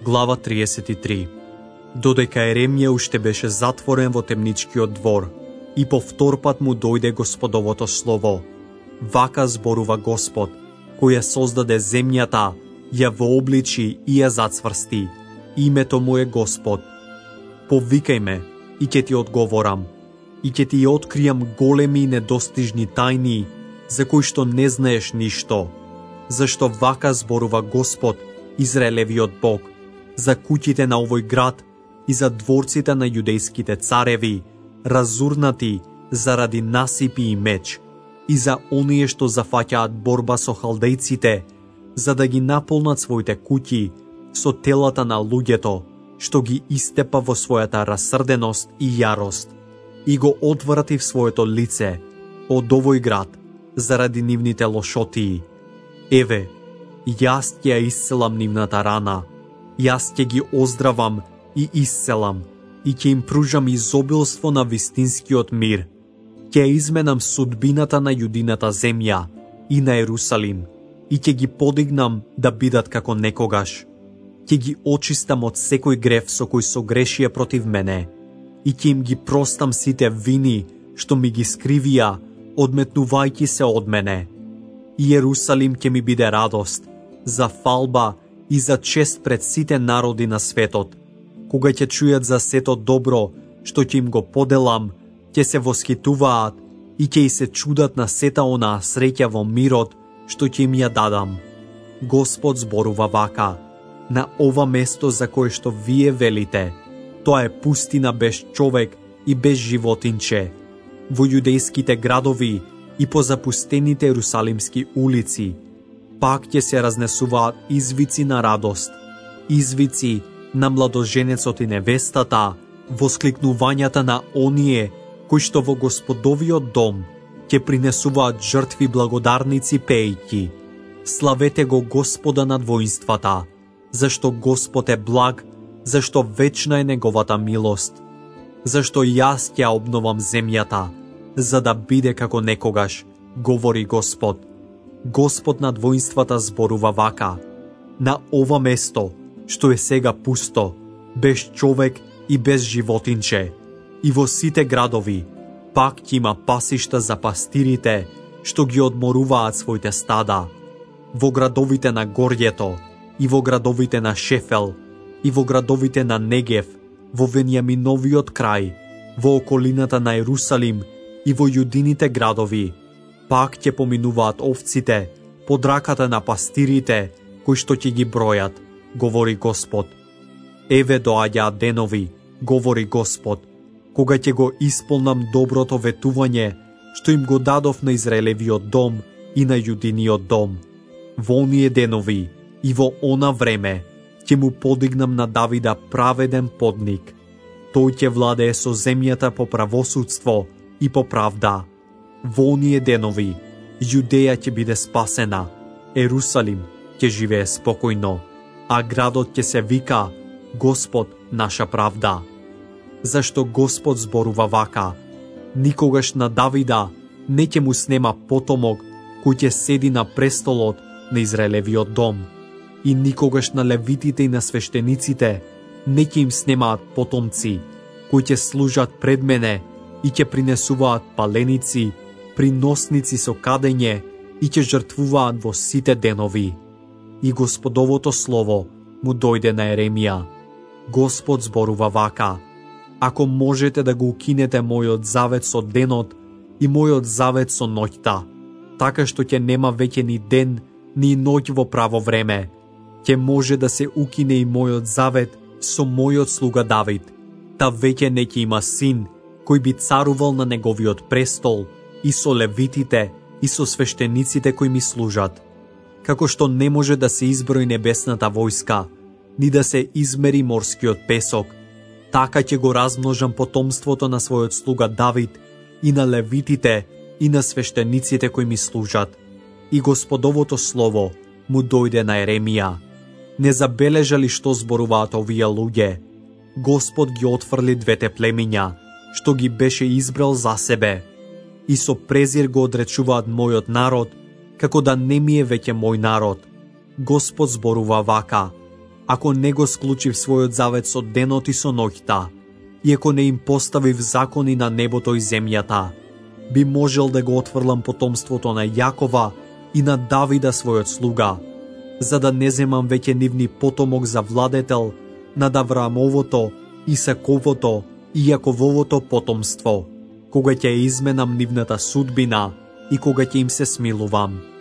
Глава 33. Додека Еремија уште беше затворен во темничкиот двор, и по втор пат му дојде Господовото слово. Вака зборува Господ, кој ја создаде земјата, ја вообличи и ја зацврсти. Името му е Господ. Повикај ме, и ќе ти одговорам, и ќе ти откријам големи и недостижни тајни, за кои што не знаеш ништо. Зашто вака зборува Господ, Израелевиот Бог, за куќите на овој град и за дворците на јудејските цареви, разурнати заради насипи и меч, и за оние што зафаќаат борба со халдејците, за да ги наполнат своите куќи со телата на луѓето, што ги истепа во својата расрденост и јарост, и го одврати в своето лице од овој град заради нивните лошотии. Еве, јас ќе ја исцелам нивната рана, јас ќе ги оздравам и исцелам, и ќе им пружам изобилство на вистинскиот мир. Ќе изменам судбината на јудината земја и на Ерусалим, и ќе ги подигнам да бидат како некогаш. Ќе ги очистам од секој грев со кој согрешија против мене, и ќе им ги простам сите вини што ми ги скривија, одметнувајќи се од мене. И Ерусалим ќе ми биде радост, за фалба и за чест пред сите народи на светот. Кога ќе чујат за сето добро што ќе им го поделам, ќе се восхитуваат и ќе и се чудат на сета онаа среќа во мирот што ќе им ја дадам. Господ зборува вака: на ова место за кое што вие велите, тоа е пустина без човек и без животинче. Во јудејските градови и по запустените ерусалимски улици пак ќе се разнесуваат извици на радост, извици на младоженецот и невестата, воскликнувањата на оние кои што во Господовиот дом ќе принесуваат жртви благодарници пејќи. Славете го Господа над воинствата, зашто Господ е благ, зашто вечна е неговата милост. Зашто јас ќе обновам земјата, за да биде како некогаш, говори Господ. Господ над воинствата зборува вака: на ова место, што е сега пусто, без човек и без животинче, и во сите градови, пак ќе има пасишта за пастирите, што ги одморуваат своите стада. Во градовите на Горјето, и во градовите на Шефел, и во градовите на Негев, во Венијаминовиот крај, во околината на Ерусалим и во јудините градови, пак ќе поминуваат овците под раката на пастирите, кои што ќе ги бројат, говори Господ. Еве доаѓаат денови, говори Господ, кога ќе го исполнам доброто ветување, што им го дадов на Израелевиот дом и на јудиниот дом. Во оние денови и во она време ќе му подигнам на Давида праведен подник. Тој ќе владее со земјата по правосудство и по правда. Во оние денови Јудеја ќе биде спасена, Ерусалим ќе живее спокојно, а градот ќе се вика Господ наша правда. Зашто Господ зборува вака: никогаш на Давида не ќе му снема потомок кој ќе седи на престолот на Израелевиот дом, и никогаш на левитите и на свештениците не ќе им снемаат потомци кои ќе служат пред мене и ќе принесуваат паленици, приносници со кадење и ќе жртвуваат во сите денови. И Господовото слово му дојде на Еремија. Господ зборува вака: ако можете да го укинете мојот завет со денот и мојот завет со ноќта, така што ќе нема веќе ни ден ни ноќ во право време, ќе може да се укине и мојот завет со мојот слуга Давид, та веќе не ќе има син кој би царувал на неговиот престол, и со левитите и со свештениците кои ми служат. Како што не може да се изброи небесната војска, ни да се измери морскиот песок, така ќе го размножам потомството на својот слуга Давид и на левитите и на свештениците кои ми служат. И Господовото слово му дојде на Еремија. Не забележа ли што зборуваат овие луѓе? Господ ги отфрли двете племиња, што ги беше избрал за себе, и со презир го одречуваат мојот народ, како да не ми е веќе мој народ. Господ зборува вака: ако не го склучив својот завет со денот и со ноќта, и ако не им поставив закони на небото и земјата, би можел да го отфрлам потомството на Јакова и на Давида својот слуга, за да не земам веќе нивни потомок за владетел над Авраамовото, Исаковото и Јакововото потомство, кога ќе изменам нивната судбина и кога ќе им се смилувам.